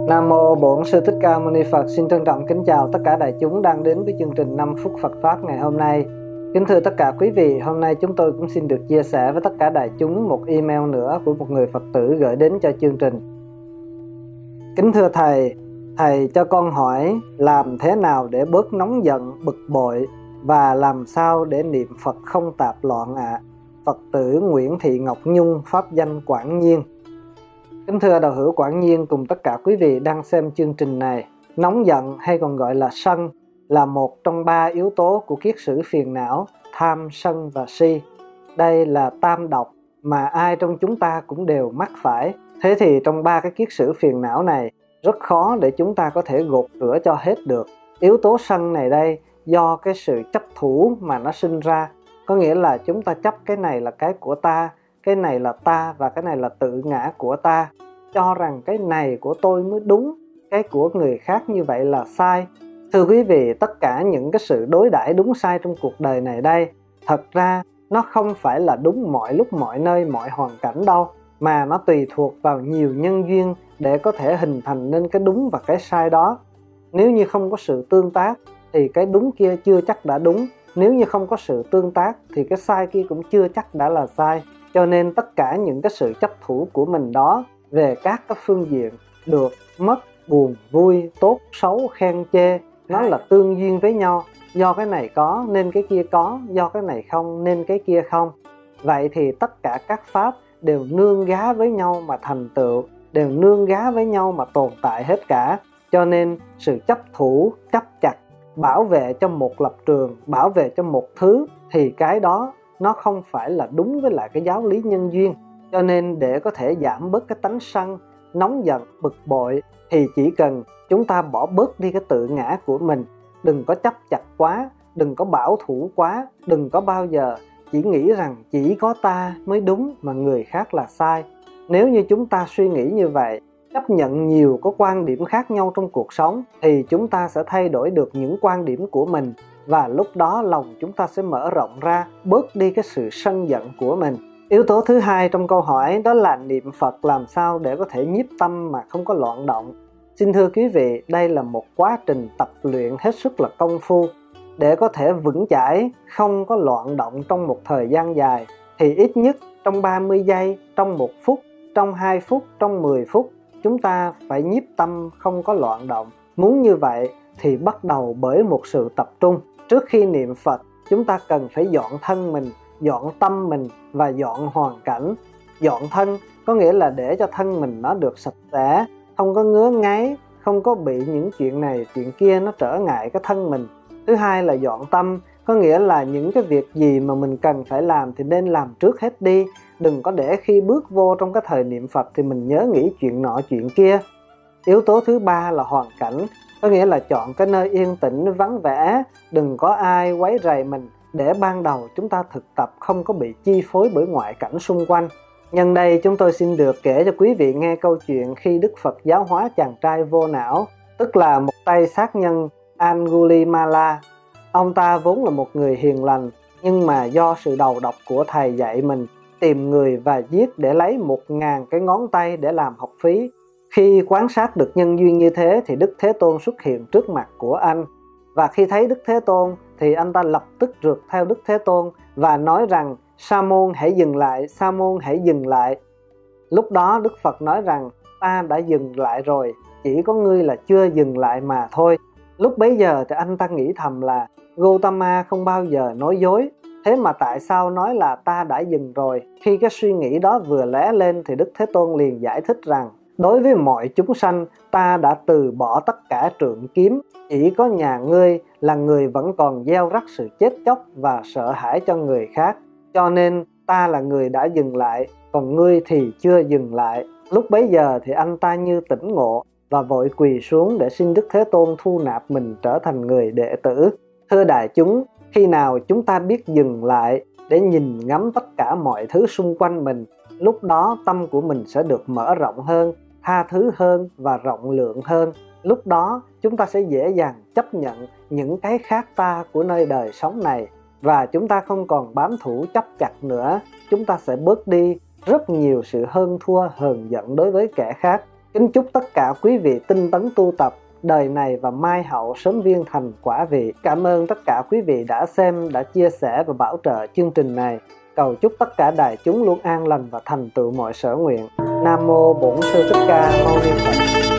Nam Mô Bổn Sư Thích Ca Mâu Ni Phật. Xin trân trọng kính chào tất cả đại chúng đang đến với chương trình 5 phút Phật Pháp ngày hôm nay. Kính thưa tất cả quý vị, hôm nay chúng tôi cũng xin được chia sẻ với tất cả đại chúng một email nữa của một người Phật tử gửi đến cho chương trình. Kính thưa Thầy, Thầy cho con hỏi làm thế nào để bớt nóng giận, bực bội và làm sao để niệm Phật không tạp loạn ạ? Phật tử Nguyễn Thị Ngọc Nhung, pháp danh Quảng Nhiên. Kính thưa đạo hữu Quảng Nhiên cùng tất cả quý vị đang xem chương trình này. Nóng giận hay còn gọi là sân là một trong 3 yếu tố của kiết sử phiền não: tham, sân và si. Đây là tam độc mà ai trong chúng ta cũng đều mắc phải. Thế thì trong 3 cái kiết sử phiền não này rất khó để chúng ta có thể gột rửa cho hết được. Yếu tố sân này đây do cái sự chấp thủ mà nó sinh ra. Có nghĩa là chúng ta chấp cái này là cái của ta, cái này là ta và cái này là tự ngã của ta, cho rằng cái này của tôi mới đúng, cái của người khác như vậy là sai. Thưa quý vị, tất cả những cái sự đối đãi đúng sai trong cuộc đời này đây, thật ra nó không phải là đúng mọi lúc, mọi nơi, mọi hoàn cảnh đâu, mà nó tùy thuộc vào nhiều nhân duyên để có thể hình thành nên cái đúng và cái sai đó. Nếu như không có sự tương tác thì cái đúng kia chưa chắc đã đúng, nếu như không có sự tương tác thì cái sai kia cũng chưa chắc đã là sai. Cho nên tất cả những cái sự chấp thủ của mình đó về các cái phương diện được, mất, buồn, vui, tốt, xấu, khen, chê, nó là tương duyên với nhau. Do cái này có nên cái kia có, do cái này không nên cái kia không. Vậy thì tất cả các pháp đều nương gá với nhau mà thành tựu, đều nương gá với nhau mà tồn tại hết cả. Cho nên sự chấp thủ, chấp chặt, bảo vệ cho một lập trường, bảo vệ cho một thứ thì cái đó nó không phải là đúng với lại cái giáo lý nhân duyên. Cho nên để có thể giảm bớt cái tánh sân, nóng giận, bực bội thì chỉ cần chúng ta bỏ bớt đi cái tự ngã của mình. Đừng có chấp chặt quá, đừng có bảo thủ quá, đừng có bao giờ chỉ nghĩ rằng chỉ có ta mới đúng mà người khác là sai. Nếu như chúng ta suy nghĩ như vậy, chấp nhận nhiều có quan điểm khác nhau trong cuộc sống thì chúng ta sẽ thay đổi được những quan điểm của mình, và lúc đó lòng chúng ta sẽ mở rộng ra, bớt đi cái sự sân giận của mình. Yếu tố thứ hai trong câu hỏi đó là niệm Phật làm sao để có thể nhiếp tâm mà không có loạn động. Xin thưa quý vị, đây là một quá trình tập luyện hết sức là công phu. Để có thể vững chãi, không có loạn động trong một thời gian dài thì ít nhất trong 30 giây, trong 1 phút, trong 2 phút, trong 10 phút chúng ta phải nhiếp tâm không có loạn động. Muốn như vậy thì bắt đầu bởi một sự tập trung. Trước khi niệm Phật, chúng ta cần phải dọn thân mình, dọn tâm mình và dọn hoàn cảnh. Dọn thân có nghĩa là để cho thân mình nó được sạch sẽ, không có ngứa ngáy, không có bị những chuyện này chuyện kia nó trở ngại cái thân mình. Thứ hai là dọn tâm, có nghĩa là những cái việc gì mà mình cần phải làm thì nên làm trước hết đi. Đừng có để khi bước vô trong cái thời niệm Phật thì mình nhớ nghĩ chuyện nọ chuyện kia. Yếu tố thứ ba là hoàn cảnh, có nghĩa là chọn cái nơi yên tĩnh, vắng vẻ, đừng có ai quấy rầy mình, để ban đầu chúng ta thực tập không có bị chi phối bởi ngoại cảnh xung quanh. Nhân đây chúng tôi xin được kể cho quý vị nghe câu chuyện khi Đức Phật giáo hóa chàng trai vô não, tức là một tay sát nhân Angulimala. Ông ta vốn là một người hiền lành, nhưng mà do sự đầu độc của thầy dạy mình tìm người và giết để lấy 1000 cái ngón tay để làm học phí. Khi quan sát được nhân duyên như thế thì Đức Thế Tôn xuất hiện trước mặt của anh. Và khi thấy Đức Thế Tôn thì anh ta lập tức rượt theo Đức Thế Tôn và nói rằng: Sa môn hãy dừng lại, Sa môn hãy dừng lại. Lúc đó Đức Phật nói rằng: ta đã dừng lại rồi, chỉ có ngươi là chưa dừng lại mà thôi. Lúc bấy giờ thì anh ta nghĩ thầm là Gautama không bao giờ nói dối, thế mà tại sao nói là ta đã dừng rồi? Khi cái suy nghĩ đó vừa lóe lên thì Đức Thế Tôn liền giải thích rằng: đối với mọi chúng sanh, ta đã từ bỏ tất cả trượng kiếm, chỉ có nhà ngươi là người vẫn còn gieo rắc sự chết chóc và sợ hãi cho người khác. Cho nên ta là người đã dừng lại, còn ngươi thì chưa dừng lại. Lúc bấy giờ thì anh ta như tỉnh ngộ và vội quỳ xuống để xin Đức Thế Tôn thu nạp mình trở thành người đệ tử. Thưa đại chúng, khi nào chúng ta biết dừng lại để nhìn ngắm tất cả mọi thứ xung quanh mình, lúc đó tâm của mình sẽ được mở rộng hơn, tha thứ hơn và rộng lượng hơn. Lúc đó chúng ta sẽ dễ dàng chấp nhận những cái khác ta của nơi đời sống này, và chúng ta không còn bám thủ chấp chặt nữa. Chúng ta sẽ bớt đi rất nhiều sự hơn thua hờn giận đối với kẻ khác. Kính chúc tất cả quý vị tinh tấn tu tập, đời này và mai hậu sớm viên thành quả vị. Cảm ơn tất cả quý vị đã xem, đã chia sẻ và bảo trợ chương trình này. Cầu chúc tất cả đại chúng luôn an lành và thành tựu mọi sở nguyện. Nam mô Bổn Sư Thích Ca Mâu Ni Phật.